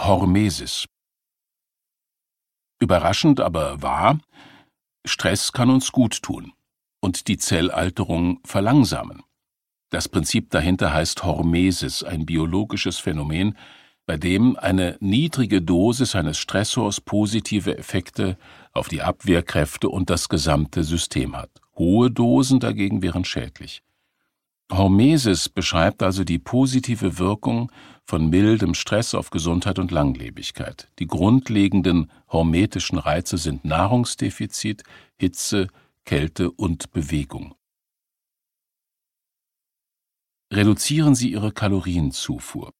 Hormesis. Überraschend, aber wahr: Stress kann uns gut tun und die Zellalterung verlangsamen. Das Prinzip dahinter heißt Hormesis, ein biologisches Phänomen, bei dem eine niedrige Dosis eines Stressors positive Effekte auf die Abwehrkräfte und das gesamte System hat. Hohe Dosen dagegen wären schädlich. Hormesis beschreibt also die positive Wirkung von mildem Stress auf Gesundheit und Langlebigkeit. Die grundlegenden hormetischen Reize sind Nahrungsdefizit, Hitze, Kälte und Bewegung. Reduzieren Sie Ihre Kalorienzufuhr.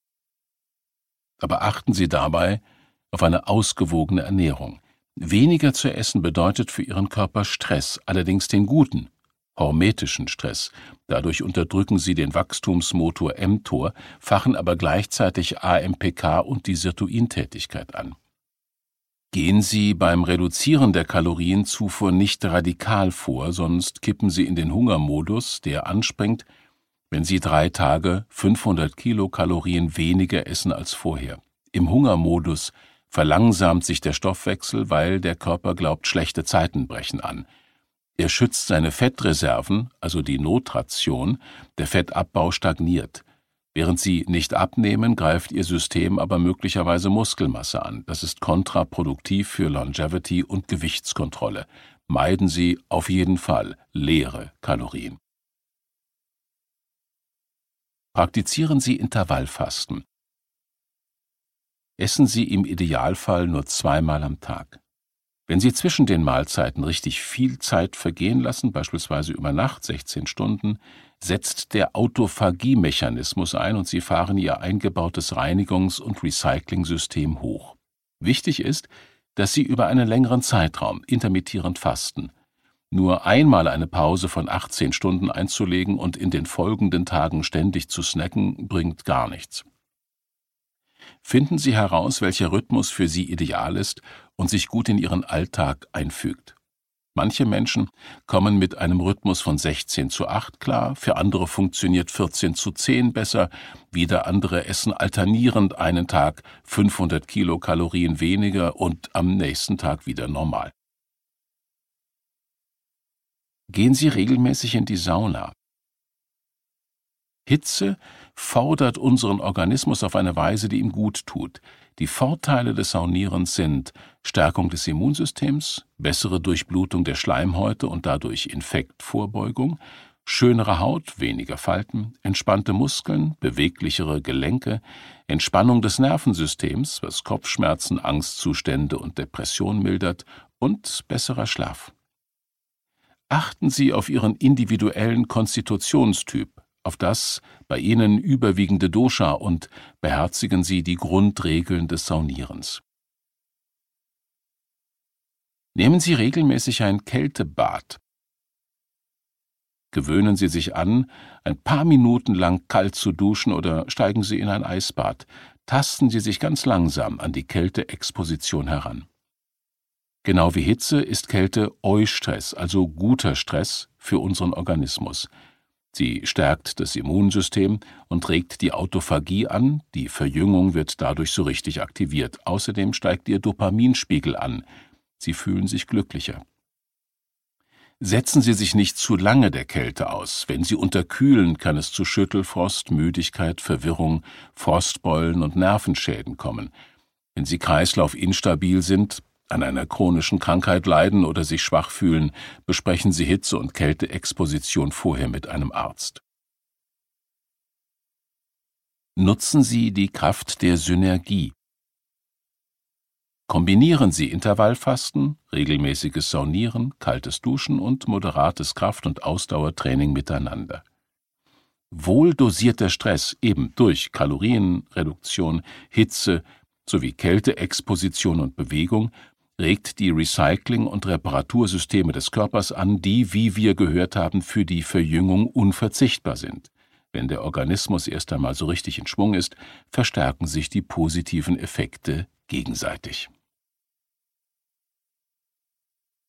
Aber achten Sie dabei auf eine ausgewogene Ernährung. Weniger zu essen bedeutet für Ihren Körper Stress, allerdings den guten, hormetischen Stress. Dadurch unterdrücken Sie den Wachstumsmotor mTOR, fachen aber gleichzeitig AMPK und die Sirtuintätigkeit an. Gehen Sie beim Reduzieren der Kalorienzufuhr nicht radikal vor, sonst kippen Sie in den Hungermodus, der anspringt, wenn Sie 3 Tage 500 Kilokalorien weniger essen als vorher. Im Hungermodus verlangsamt sich der Stoffwechsel, weil der Körper glaubt, schlechte Zeiten brechen an. Er schützt seine Fettreserven, also die Notration, der Fettabbau stagniert. Während Sie nicht abnehmen, greift Ihr System aber möglicherweise Muskelmasse an. Das ist kontraproduktiv für Longevity und Gewichtskontrolle. Meiden Sie auf jeden Fall leere Kalorien. Praktizieren Sie Intervallfasten. Essen Sie im Idealfall nur 2-mal am Tag. Wenn Sie zwischen den Mahlzeiten richtig viel Zeit vergehen lassen, beispielsweise über Nacht 16 Stunden, setzt der Autophagie-Mechanismus ein und Sie fahren Ihr eingebautes Reinigungs- und Recycling-System hoch. Wichtig ist, dass Sie über einen längeren Zeitraum intermittierend fasten. Nur einmal eine Pause von 18 Stunden einzulegen und in den folgenden Tagen ständig zu snacken, bringt gar nichts. Finden Sie heraus, welcher Rhythmus für Sie ideal ist und sich gut in Ihren Alltag einfügt. Manche Menschen kommen mit einem Rhythmus von 16:8 klar, für andere funktioniert 14:10 besser, wieder andere essen alternierend einen Tag 500 Kilokalorien weniger und am nächsten Tag wieder normal. Gehen Sie regelmäßig in die Sauna. Hitze fordert unseren Organismus auf eine Weise, die ihm gut tut. Die Vorteile des Saunierens sind Stärkung des Immunsystems, bessere Durchblutung der Schleimhäute und dadurch Infektvorbeugung, schönere Haut, weniger Falten, entspannte Muskeln, beweglichere Gelenke, Entspannung des Nervensystems, was Kopfschmerzen, Angstzustände und Depression mildert, und besserer Schlaf. Achten Sie auf Ihren individuellen Konstitutionstyp, auf das bei Ihnen überwiegende Dosha und beherzigen Sie die Grundregeln des Saunierens. Nehmen Sie regelmäßig ein Kältebad. Gewöhnen Sie sich an, ein paar Minuten lang kalt zu duschen oder steigen Sie in ein Eisbad. Tasten Sie sich ganz langsam an die Kälteexposition heran. Genau wie Hitze ist Kälte Eustress, also guter Stress für unseren Organismus. Sie stärkt das Immunsystem und regt die Autophagie an, die Verjüngung wird dadurch so richtig aktiviert. Außerdem steigt Ihr Dopaminspiegel an. Sie fühlen sich glücklicher. Setzen Sie sich nicht zu lange der Kälte aus. Wenn Sie unterkühlen, kann es zu Schüttelfrost, Müdigkeit, Verwirrung, Frostbeulen und Nervenschäden kommen. Wenn Sie kreislaufinstabil sind, an einer chronischen Krankheit leiden oder sich schwach fühlen, besprechen Sie Hitze- und Kälteexposition vorher mit einem Arzt. Nutzen Sie die Kraft der Synergie. Kombinieren Sie Intervallfasten, regelmäßiges Saunieren, kaltes Duschen und moderates Kraft- und Ausdauertraining miteinander. Wohldosierter Stress, eben durch Kalorienreduktion, Hitze sowie Kälteexposition und Bewegung, regt die Recycling- und Reparatursysteme des Körpers an, die, wie wir gehört haben, für die Verjüngung unverzichtbar sind. Wenn der Organismus erst einmal so richtig in Schwung ist, verstärken sich die positiven Effekte gegenseitig.